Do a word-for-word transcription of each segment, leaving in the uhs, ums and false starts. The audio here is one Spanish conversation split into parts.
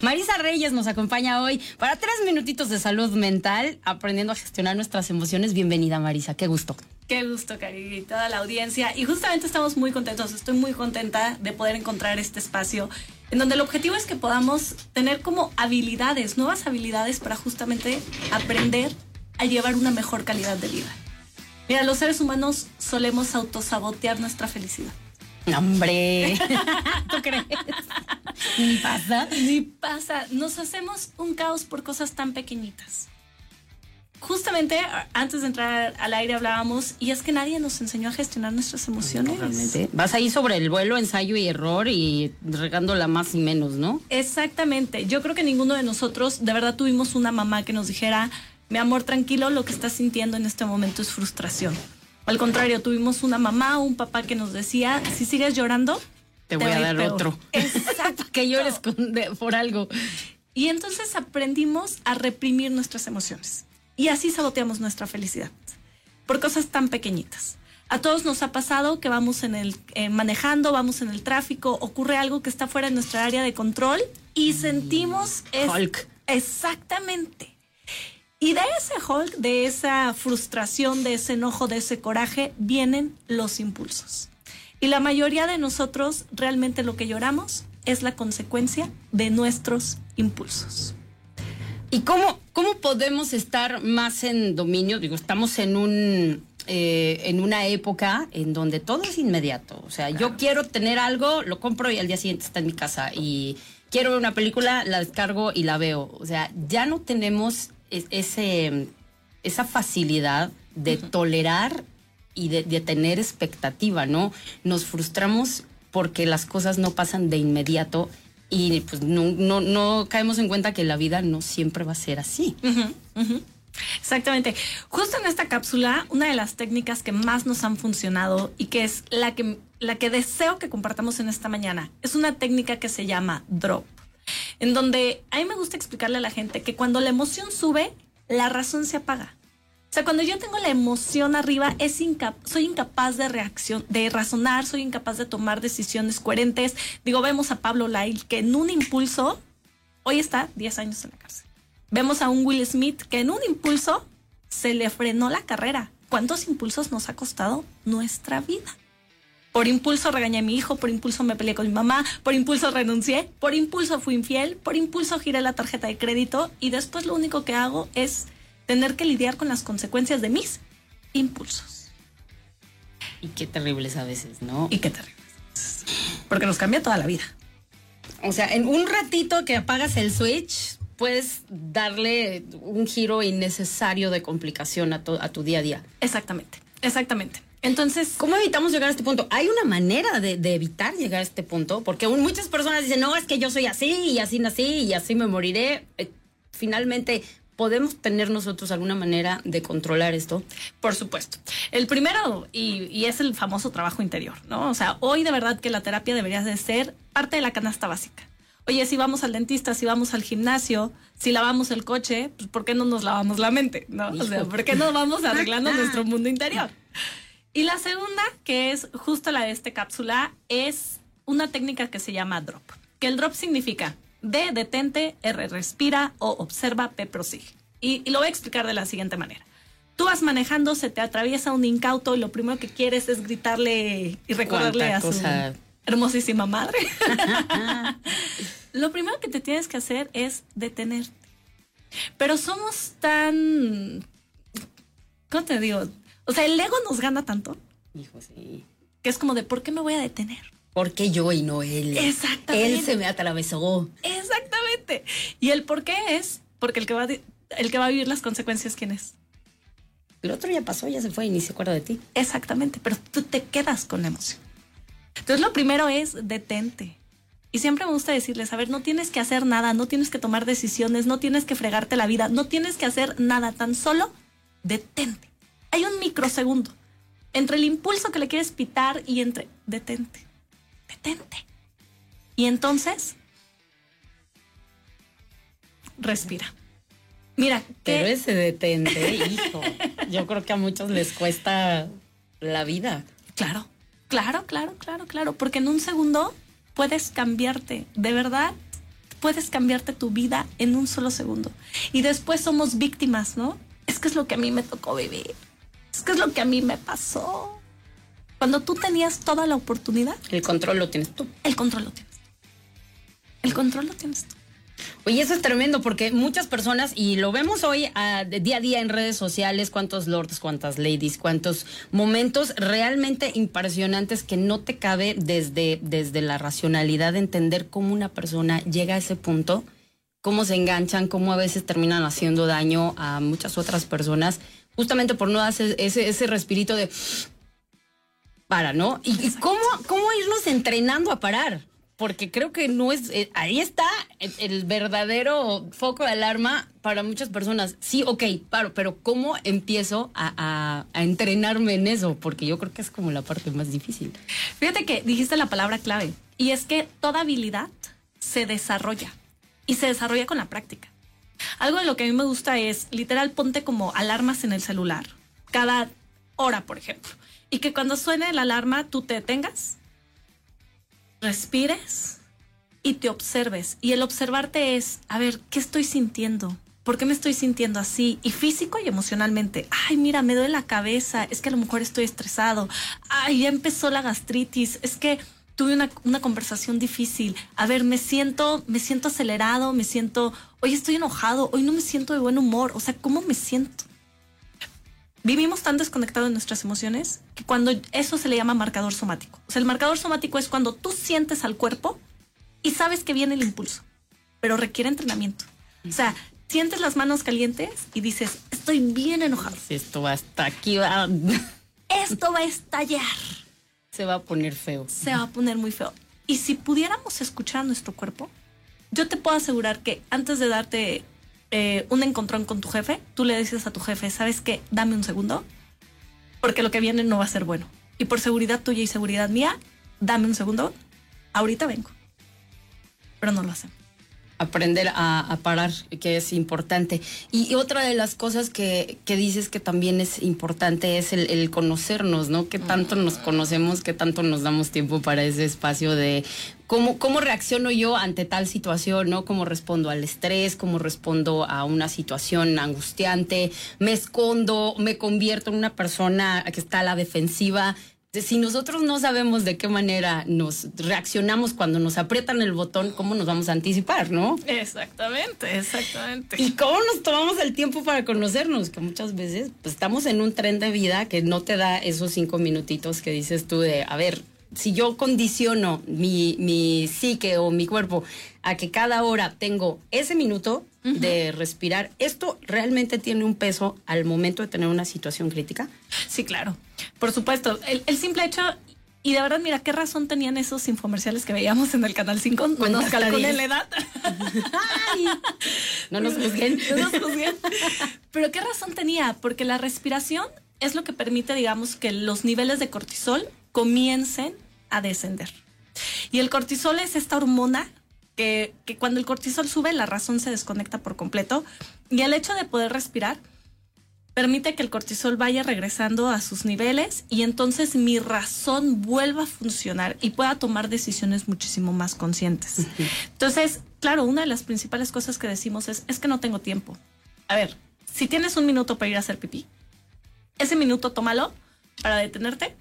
Marisa Reyes nos acompaña hoy para tres minutitos de salud mental, aprendiendo a gestionar nuestras emociones. Bienvenida, Marisa, qué gusto. Qué gusto, Cari, y toda la audiencia. Y justamente estamos muy contentos, estoy muy contenta de poder encontrar este espacio en donde el objetivo es que podamos tener como habilidades, nuevas habilidades para justamente aprender a llevar una mejor calidad de vida. Mira, los seres humanos solemos autosabotear nuestra felicidad. ¡Hombre! ¿Tú crees? Ni pasa. Ni pasa. Nos hacemos un caos por cosas tan pequeñitas. Justamente antes de entrar al aire hablábamos, y es que nadie nos enseñó a gestionar nuestras emociones. No, realmente. Vas ahí sobre el vuelo, ensayo y error y regándola más y menos, ¿no? Exactamente. Yo creo que ninguno de nosotros de verdad tuvimos una mamá que nos dijera: mi amor, tranquilo, lo que estás sintiendo en este momento es frustración. Al contrario, tuvimos una mamá o un papá que nos decía: si sigues llorando, te, te voy a dar peor. Otro. Exacto. Que llores con, de, por algo. Y entonces aprendimos a reprimir nuestras emociones. Y así saboteamos nuestra felicidad. Por cosas tan pequeñitas. A todos nos ha pasado que vamos en el eh, manejando, vamos en el tráfico, ocurre algo que está fuera de nuestra área de control y sentimos... Es, Hulk. Exactamente. Y de ese Hulk, de esa frustración, de ese enojo, de ese coraje, vienen los impulsos. Y la mayoría de nosotros realmente lo que lloramos es la consecuencia de nuestros impulsos. ¿Y cómo, cómo podemos estar más en dominio? Digo, estamos en un eh, en una época en donde todo es inmediato. O sea, claro. Yo quiero tener algo, lo compro y al día siguiente está en mi casa. Y quiero ver una película, la descargo y la veo. O sea, ya no tenemos ese, esa facilidad de uh-huh. tolerar y de, de tener expectativa, ¿no? Nos frustramos porque las cosas no pasan de inmediato. Y pues no, no, no caemos en cuenta que la vida no siempre va a ser así. Uh-huh, uh-huh. Exactamente. Justo en esta cápsula, una de las técnicas que más nos han funcionado y que es la que, la que deseo que compartamos en esta mañana, es una técnica que se llama drop. En donde a mí me gusta explicarle a la gente que cuando la emoción sube, la razón se apaga. O sea, cuando yo tengo la emoción arriba, es incap- soy incapaz de reacción, de razonar, soy incapaz de tomar decisiones coherentes. Digo, vemos a Pablo Lyle que en un impulso, hoy está diez años en la cárcel. Vemos a un Will Smith que en un impulso se le frenó la carrera. ¿Cuántos impulsos nos ha costado nuestra vida? Por impulso regañé a mi hijo, por impulso me peleé con mi mamá, por impulso renuncié, por impulso fui infiel, por impulso giré la tarjeta de crédito y después lo único que hago es tener que lidiar con las consecuencias de mis impulsos. Y qué terribles a veces, ¿no? Y qué terribles. Porque nos cambia toda la vida. O sea, en un ratito que apagas el switch, puedes darle un giro innecesario de complicación a, to- a tu día a día. Exactamente, exactamente. Entonces, ¿cómo evitamos llegar a este punto? ¿Hay una manera de, de evitar llegar a este punto? Porque aún muchas personas dicen, no, es que yo soy así y así nací y así me moriré. Eh, finalmente... ¿podemos tener nosotros alguna manera de controlar esto? Por supuesto. El primero, y, y es el famoso trabajo interior, ¿no? O sea, hoy de verdad que la terapia debería de ser parte de la canasta básica. Oye, si vamos al dentista, si vamos al gimnasio, si lavamos el coche, pues ¿por qué no nos lavamos la mente? ¿No? O sea, ¿por qué no vamos arreglando nuestro mundo interior? Y la segunda, que es justo la de esta cápsula, es una técnica que se llama drop. Que el drop significa D, detente, R, respira, O, observa, P, prosigue. Y, y lo voy a explicar de la siguiente manera. Tú vas manejando, se te atraviesa un incauto y lo primero que quieres es gritarle y recordarle a su cosa... hermosísima madre. Lo primero que te tienes que hacer es detenerte. Pero somos tan... ¿Cómo te digo? O sea, el ego nos gana tanto. Hijo, sí. Que es como de, ¿por qué me voy a detener? ¿Por qué yo y no él? Exactamente. Él se me atravesó. Exactamente. Y el por qué es porque el que va, de, el que va a vivir las consecuencias, ¿quién es? El otro ya pasó, ya se fue y ni se acuerda de ti. Exactamente, pero tú te quedas con la emoción. Entonces lo primero es detente. Y siempre me gusta decirles, a ver, no tienes que hacer nada, no tienes que tomar decisiones, no tienes que fregarte la vida, no tienes que hacer nada, tan solo detente. Hay un microsegundo entre el impulso que le quieres pitar y entre detente. Detente. Y entonces, respira. Mira, pero ¿qué? ese detente, hijo, yo creo que a muchos les cuesta la vida. Claro, claro, claro, claro, claro, porque en un segundo puedes cambiarte. De verdad, puedes cambiarte tu vida en un solo segundo. Y después somos víctimas, ¿no? Es que es lo que a mí me tocó vivir. Es que es lo que a mí me pasó. Cuando tú tenías toda la oportunidad. El control lo tienes tú. El control lo tienes tú. El control lo tienes tú. Oye, eso es tremendo porque muchas personas, y lo vemos hoy uh, de día a día en redes sociales, cuántos lords, cuántas ladies, cuántos momentos realmente impresionantes que no te cabe desde, desde la racionalidad de entender cómo una persona llega a ese punto, cómo se enganchan, cómo a veces terminan haciendo daño a muchas otras personas, justamente por no hacer ese, ese respirito de para, ¿no? Y, y cómo, cómo irnos entrenando a parar. Porque creo que no es... Eh, ahí está el, el verdadero foco de alarma para muchas personas. Sí, ok, paro, pero ¿cómo empiezo a, a, a entrenarme en eso? Porque yo creo que es como la parte más difícil. Fíjate que dijiste la palabra clave. Y es que toda habilidad se desarrolla. Y se desarrolla con la práctica. Algo de lo que a mí me gusta es, literal, ponte como alarmas en el celular. Cada hora, por ejemplo. Y que cuando suene la alarma, tú te detengas, respires y te observes. Y el observarte es, a ver, ¿qué estoy sintiendo? ¿Por qué me estoy sintiendo así? Y físico y emocionalmente. Ay, mira, me duele la cabeza. Es que a lo mejor estoy estresado. Ay, ya empezó la gastritis. Es que tuve una, una conversación difícil. A ver, me siento, me siento acelerado, me siento, hoy estoy enojado, hoy no me siento de buen humor. O sea, ¿cómo me siento? Vivimos tan desconectados de nuestras emociones que cuando eso se le llama marcador somático. O sea, el marcador somático es cuando tú sientes al cuerpo y sabes que viene el impulso, pero requiere entrenamiento. O sea, sientes las manos calientes y dices, estoy bien enojado. Esto va hasta aquí, va. Esto va a estallar. Se va a poner feo. Se va a poner muy feo. Y si pudiéramos escuchar a nuestro cuerpo, yo te puedo asegurar que antes de darte Eh, un encontrón con tu jefe, tú le dices a tu jefe, ¿sabes qué? Dame un segundo, porque lo que viene no va a ser bueno. Y por seguridad tuya y seguridad mía, dame un segundo, ahorita vengo. Pero no lo hacemos. Aprender a, a parar, que es importante. Y, y otra de las cosas que, que dices que también es importante es el, el conocernos, ¿no? Qué tanto nos conocemos, qué tanto nos damos tiempo para ese espacio de cómo, cómo reacciono yo ante tal situación, ¿no? Cómo respondo al estrés, cómo respondo a una situación angustiante, me escondo, me convierto en una persona que está a la defensiva. Si nosotros no sabemos de qué manera nos reaccionamos cuando nos aprietan el botón, ¿cómo nos vamos a anticipar, no? Exactamente, exactamente. ¿Y cómo nos tomamos el tiempo para conocernos? Que muchas veces pues, estamos en un tren de vida que no te da esos cinco minutitos que dices tú de, a ver, si yo condiciono mi, mi psique o mi cuerpo a que cada hora tengo ese minuto uh-huh. de respirar, ¿esto realmente tiene un peso al momento de tener una situación crítica? Sí, claro. Por supuesto. El, el simple hecho, y de verdad, mira, ¿qué razón tenían esos infomerciales que veíamos en el Canal cinco? No nos calculen la edad. Ay, no nos juzguen. No nos juzguen. Pero ¿qué razón tenía? Porque la respiración es lo que permite, digamos, que los niveles de cortisol comiencen a descender. Y el cortisol es esta hormona que, que cuando el cortisol sube, la razón se desconecta por completo. Y el hecho de poder respirar permite que el cortisol vaya regresando a sus niveles y entonces mi razón vuelva a funcionar y pueda tomar decisiones muchísimo más conscientes. Uh-huh. Entonces, claro, una de las principales cosas que decimos es, es que no tengo tiempo. A ver, si tienes un minuto para ir a hacer pipí, ese minuto tómalo para detenerte,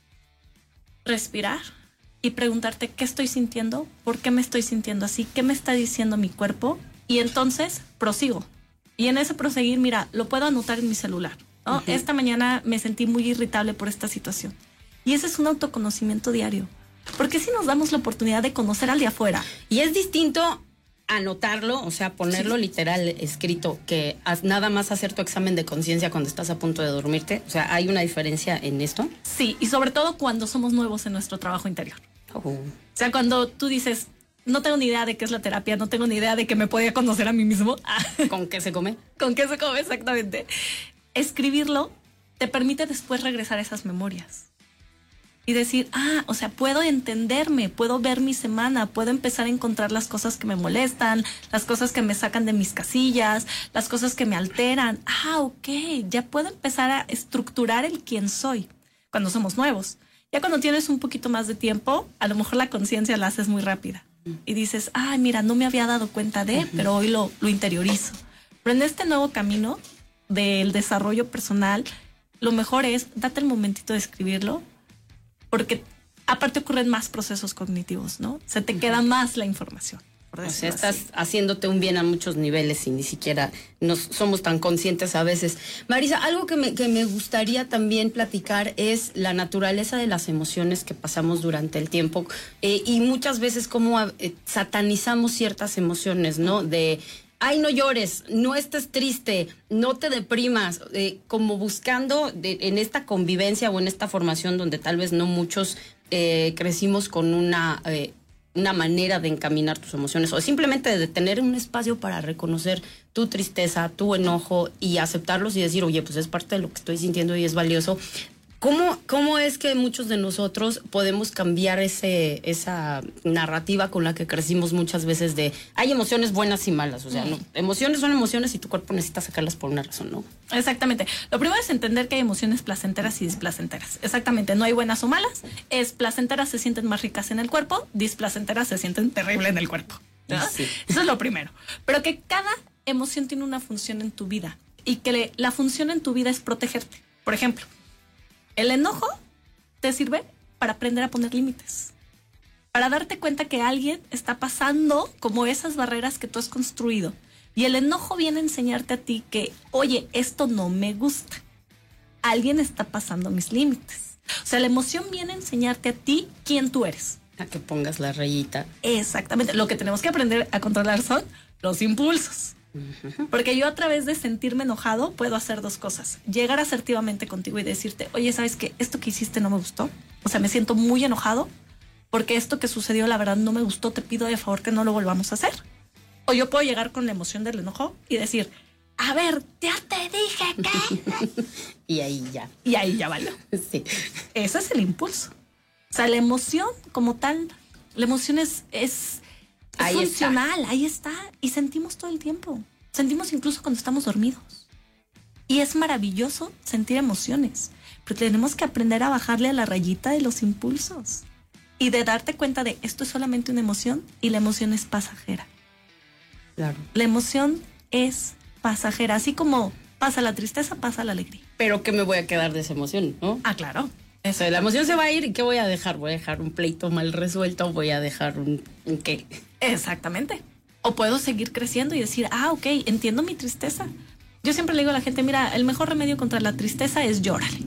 respirar y preguntarte qué estoy sintiendo, por qué me estoy sintiendo así, qué me está diciendo mi cuerpo y entonces prosigo. Y en ese proseguir, mira, lo puedo anotar en mi celular, ¿no? Uh-huh. Esta mañana me sentí muy irritable por esta situación. Y ese es un autoconocimiento diario. Porque si nos damos la oportunidad de conocer al de afuera. Y es distinto anotarlo, o sea, ponerlo sí. literal escrito, que nada más hacer tu examen de conciencia cuando estás a punto de dormirte. O sea, ¿hay una diferencia en esto? Sí, y sobre todo cuando somos nuevos en nuestro trabajo interior. Oh. O sea, cuando tú dices, no tengo ni idea de qué es la terapia, no tengo ni idea de que me podía conocer a mí mismo. ¿Con qué se come? ¿Con qué se come? Exactamente. Escribirlo te permite después regresar a esas memorias. Y decir, ah, o sea, puedo entenderme, puedo ver mi semana, puedo empezar a encontrar las cosas que me molestan, las cosas que me sacan de mis casillas, las cosas que me alteran. Ah, ok, ya puedo empezar a estructurar el quién soy cuando somos nuevos. Ya cuando tienes un poquito más de tiempo, a lo mejor la conciencia la haces muy rápida. y dices, ay, mira, no me había dado cuenta de, uh-huh. pero hoy lo, lo interiorizo. Pero en este nuevo camino del desarrollo personal, lo mejor es date el momentito de escribirlo, porque aparte ocurren más procesos cognitivos, ¿no? Se te uh-huh. queda más la información. O sea, estás así. haciéndote un bien a muchos niveles y ni siquiera nos somos tan conscientes a veces. Marisa, algo que me, que me gustaría también platicar es la naturaleza de las emociones que pasamos durante el tiempo eh, y muchas veces cómo eh, satanizamos ciertas emociones, ¿no? De, ay, no llores, no estés triste, no te deprimas, eh, como buscando de, en esta convivencia o en esta formación donde tal vez no muchos eh, crecimos con una... Eh, una manera de encaminar tus emociones o simplemente de tener un espacio para reconocer tu tristeza, tu enojo y aceptarlos y decir, oye, pues es parte de lo que estoy sintiendo y es valioso. ¿Cómo, cómo es que muchos de nosotros podemos cambiar ese esa narrativa con la que crecimos muchas veces de hay emociones buenas y malas? O sea, no, emociones son emociones y tu cuerpo necesita sacarlas por una razón, ¿no? Exactamente. Lo primero es entender que hay emociones placenteras y displacenteras. Exactamente, no hay buenas o malas. Es placenteras se sienten más ricas en el cuerpo, displacenteras se sienten terrible en el cuerpo, ¿no? Sí. Eso es lo primero. Pero que cada emoción tiene una función en tu vida y que le, la función en tu vida es protegerte. Por ejemplo, el enojo te sirve para aprender a poner límites, para darte cuenta que alguien está pasando como esas barreras que tú has construido. Y el enojo viene a enseñarte a ti que, oye, esto no me gusta. Alguien está pasando mis límites. O sea, la emoción viene a enseñarte a ti quién tú eres. A que pongas la rayita. Exactamente. Lo que tenemos que aprender a controlar son los impulsos. Porque yo a través de sentirme enojado puedo hacer dos cosas: llegar asertivamente contigo y decirte, oye, ¿sabes qué? Esto que hiciste no me gustó. O sea, me siento muy enojado porque esto que sucedió la verdad no me gustó, te pido de favor que no lo volvamos a hacer. O yo puedo llegar con la emoción del enojo y decir, a ver, ya te dije que... y ahí ya. Y ahí ya valió. Sí. Ese es el impulso. O sea, la emoción como tal, la emoción es... es Es ahí funcional, está. ahí está. Y sentimos todo el tiempo. Sentimos incluso cuando estamos dormidos. Y es maravilloso sentir emociones. Pero tenemos que aprender a bajarle a la rayita de los impulsos. Y de darte cuenta de esto es solamente una emoción y la emoción es pasajera. Claro. La emoción es pasajera. Así como pasa la tristeza, pasa la alegría. Pero ¿qué me voy a quedar de esa emoción, no? Ah, claro. O sea, la emoción se va a ir y ¿qué voy a dejar? ¿Voy a dejar un pleito mal resuelto? ¿Voy a dejar un, un qué? Exactamente. O puedo seguir creciendo y decir, ah, ok, entiendo mi tristeza. Yo siempre le digo a la gente, mira, el mejor remedio contra la tristeza es llórale.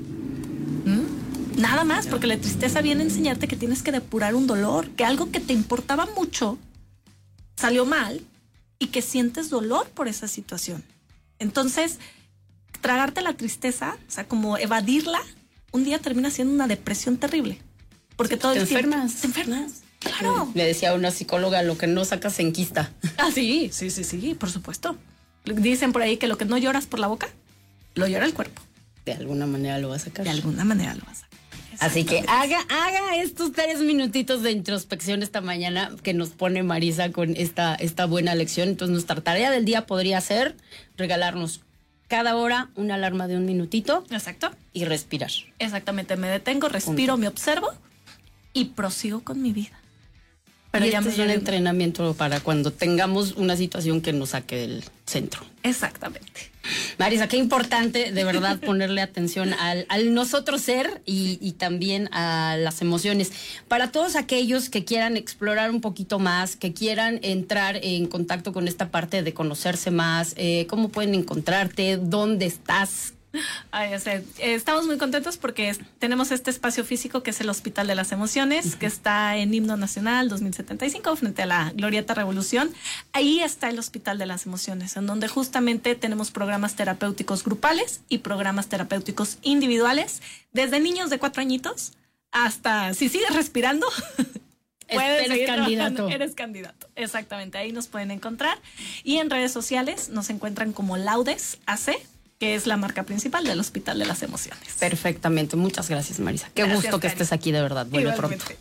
¿Mm? Nada más, porque la tristeza viene a enseñarte que tienes que depurar un dolor, que algo que te importaba mucho salió mal y que sientes dolor por esa situación. Entonces, tragarte la tristeza, o sea, como evadirla, un día termina siendo una depresión terrible. Porque todo te el tiempo enfermas. te enfermas. Claro. Le decía a una psicóloga, lo que no sacas se enquista. Ah, sí, sí, sí, sí, por supuesto. Dicen por ahí que lo que no lloras por la boca, lo llora el cuerpo. De alguna manera lo va a sacar. De alguna manera lo va a sacar. Así que haga, haga estos tres minutitos de introspección esta mañana que nos pone Marisa con esta, esta buena lección. Entonces nuestra tarea del día podría ser regalarnos cada hora una alarma de un minutito. Exacto. Y respirar. Exactamente, me detengo, respiro, Punto. me observo y prosigo con mi vida. Pero y ya este me es un entrenamiento para cuando tengamos una situación que nos saque del centro. Exactamente. Marisa, qué importante de verdad ponerle atención al, al nosotros ser y, y también a las emociones. Para todos aquellos que quieran explorar un poquito más, que quieran entrar en contacto con esta parte de conocerse más, eh, ¿cómo pueden encontrarte? ¿Dónde estás? Ay, o sea, estamos muy contentos porque tenemos este espacio físico que es el Hospital de las Emociones, uh-huh. que está en Himno Nacional dos mil setenta y cinco frente a la Glorieta Revolución. Ahí está el Hospital de las Emociones, en donde justamente tenemos programas terapéuticos grupales y programas terapéuticos individuales, desde niños de cuatro añitos hasta, si sigues respirando, puedes eres candidato. Eres candidato, exactamente, ahí nos pueden encontrar. Y en redes sociales nos encuentran como Laudes A C, que es la marca principal del Hospital de las Emociones. Perfectamente. Muchas gracias, Marisa. Qué gracias, gusto que Cari. estés aquí, de verdad. Vuelve pronto.